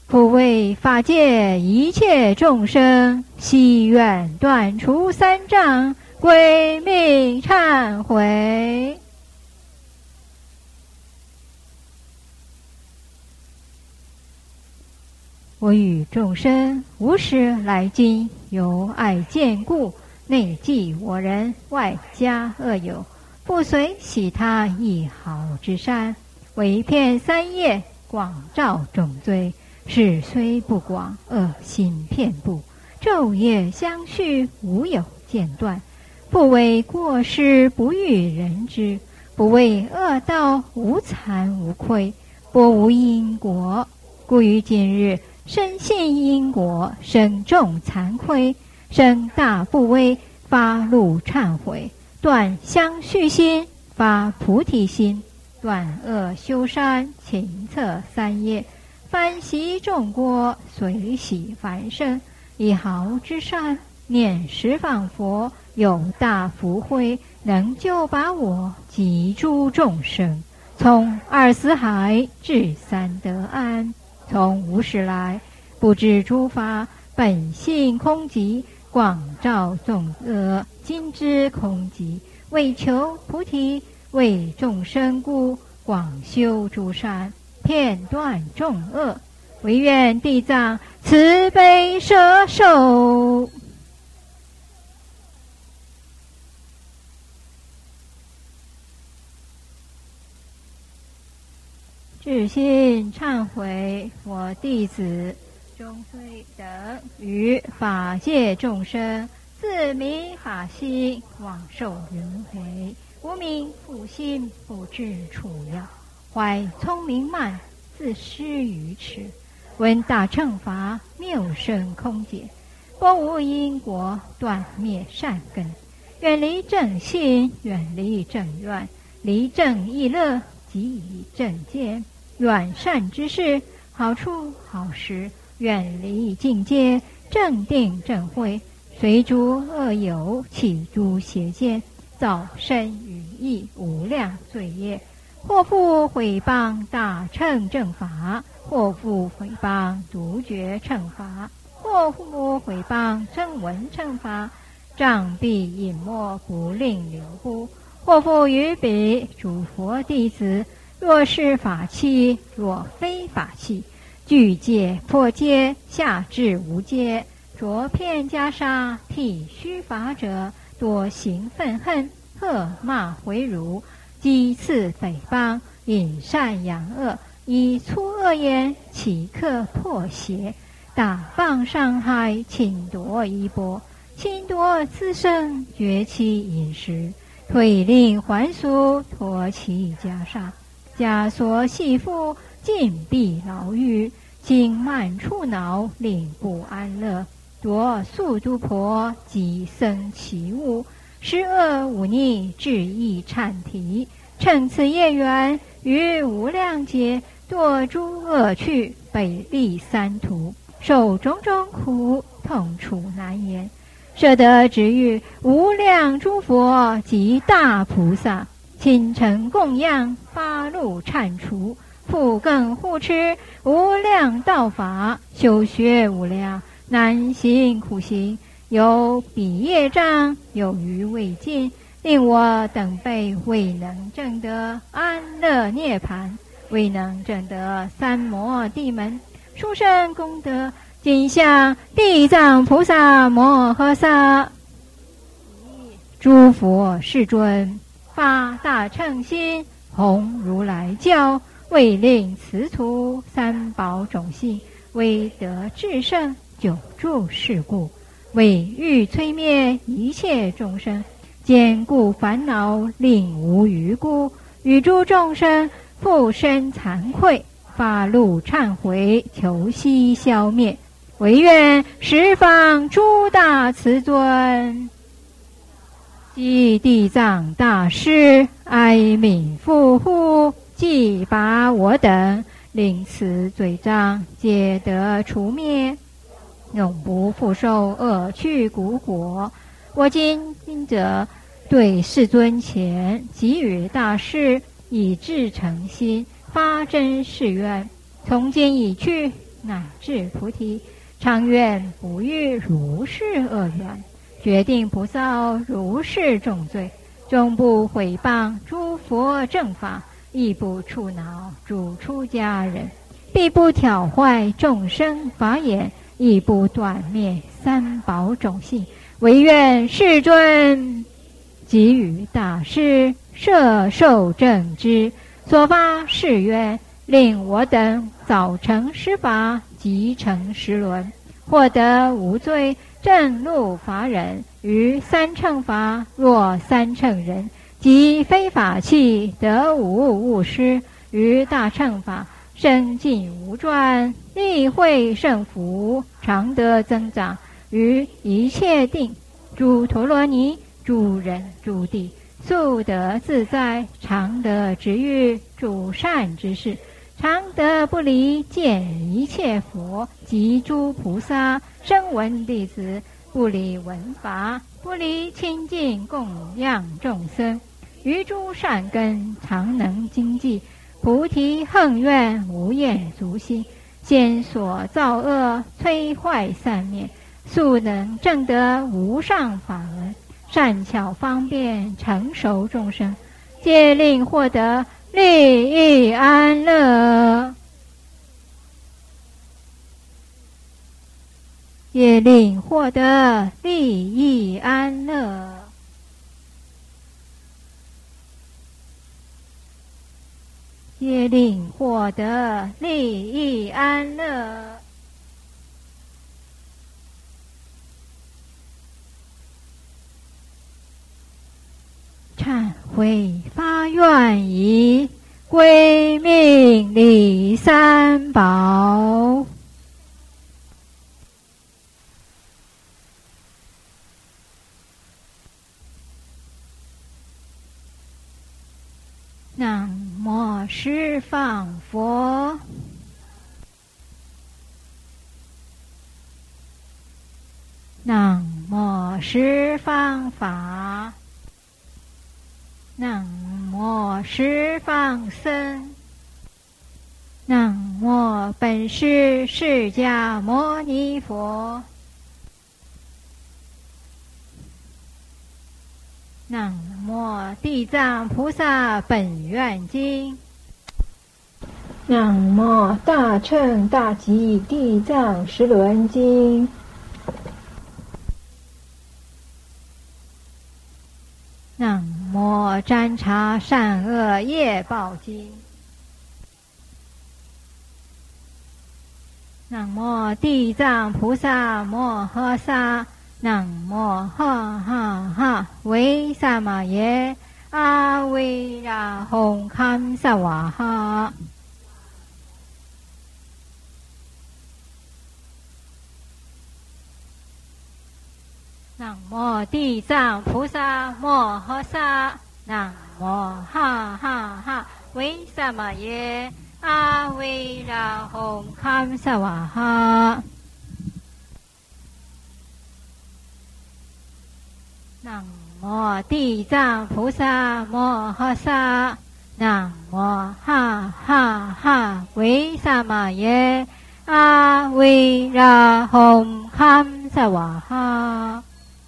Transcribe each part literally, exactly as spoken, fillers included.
复为法界一切众生，悉愿断除三障，归命忏悔。我与众生无始来今，由爱见故，内忌我人，外加恶友，不随喜他一毫之善，唯骗三业，广造重罪。事虽不广，恶心遍布，昼夜相续，无有间断。不为过失，不欲人知；不为恶道，无惭无愧。不无因果，故于今日深信因果，深重惭愧，生大不畏，发露忏悔，断相续心，发菩提心，断恶修善，勤策三业。翻习众过，随喜凡圣，一毫之善，念十方佛，有大福慧，能救拔我及诸众生，从二死海至三得岸，从无始来，不知诸法本性空寂，广照众恶，今知空寂，为求菩提，为众生故，广修诸善，片断众恶，唯愿地藏慈悲摄受。至心忏悔，我弟子钟虽等与法界众生，自迷法心，枉受轮回，无明复心，不知处了，怀聪明慢，自失愚痴，闻大乘法，谬生空解，波无因果，断灭善根，远离正信，远离正愿，离正意乐，即以正见，远善之事，好处好时，远离境界，正定正慧，随诸恶友，起诸邪见，造身语意无量罪业，或复毁谤大乘正法，或复毁谤独觉乘法，或复毁谤声闻乘法，障蔽隐没，不令流布。或复于彼诸佛弟子，若是法器，若非法器，具戒破戒，下至无戒，着片袈裟，剃须发者，多行愤恨，喝骂回辱，讥刺诽谤，引善扬恶，以粗恶言欺客破邪，打谤伤害，侵夺衣钵，侵夺自身，绝其饮食，退令还俗，脱其袈裟，枷锁系缚，禁闭牢狱，经慢触恼，令不安乐，夺速度婆，即生其物，十恶忤逆，至意忏提，趁此业缘，于无量劫，堕诸恶趣，北历三途，受种种苦，痛楚难言，摄得值遇无量诸佛及大菩萨，亲诚供养，发露忏除，复更护持无量道法，修学无量，难行苦行，有彼业障，有余未尽，令我等辈未能证得安乐涅槃，未能证得三摩地门，殊胜功德，今向地藏菩萨摩诃萨诸佛世尊发大乘心，弘如来教，为令慈图三宝种性，为得至圣久住世故，为欲摧灭一切众生，坚固烦恼，令无余故，与诸众生复生惭愧，发露忏悔，求悉消灭，唯愿十方诸大慈尊及地藏大士哀悯护护，即把我等令此罪障皆得除灭，永不复受恶趣苦果。我今今者对世尊前给予大士，以至诚心发真誓愿，从今已去， 乃至菩提，常愿不遇如是恶缘，决定不造如是重罪，终不毁谤诸佛正法，亦不触恼诸出家人，必不挑坏众生法眼，亦不断灭三宝种性，唯愿世尊给予大师摄受正知，所发誓愿，令我等早成十法，即成十轮，获得无罪正入法忍，于三乘法若三乘人，即非法器得无误失，于大乘法生尽无转，力会胜福，常得增长，于一切定诸陀罗尼诸人诸地，速得自在，常得值遇诸善之事，常得不离见一切佛及诸菩萨声闻弟子，不离闻法，不离清净供养众生，于诸善根常能经济，菩提恒愿无厌足心，先所造恶摧坏散灭，速能证得无上法门，善巧方便成熟众生，皆令获得利益安乐，皆令获得利益安乐。皆令获得利益安乐。忏悔发愿已，归命礼三宝。南无十方佛，南无十方法，南无十方僧，南无本师释迦牟尼佛，南无地藏菩萨本愿经，南无大乘大集地藏十轮经，南无占察善恶业报经，南无地藏菩萨摩诃萨，南无哈哈哈维萨玛耶阿维拉吽堪萨瓦哈。南无地藏菩萨摩诃萨，南无哈哈哈维萨玛耶阿维拉吽堪萨瓦哈。南无地藏菩萨摩诃萨，南无哈哈哈维萨玛耶阿维拉吽堪萨瓦哈。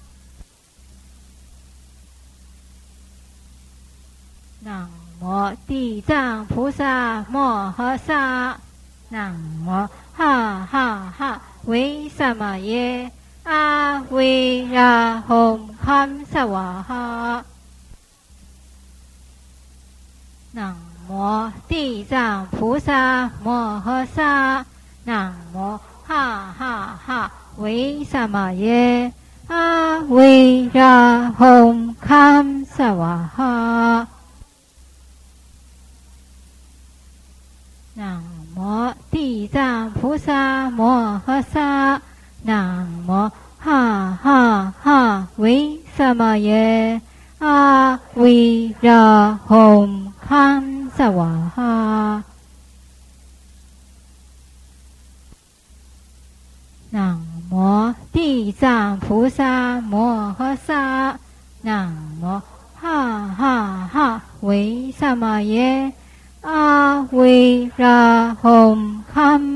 南无地藏菩萨摩诃萨，南无哈哈哈维萨玛耶阿维拉吽堪萨瓦哈。南无地藏菩萨摩诃萨，南无哈哈哈维萨玛耶阿维拉吽堪萨瓦哈。南无地藏菩萨摩诃萨，南无哈哈哈维萨玛耶阿维拉吽堪萨瓦哈。南无地藏菩萨摩诃萨，南无哈哈哈维萨玛耶阿维拉吽堪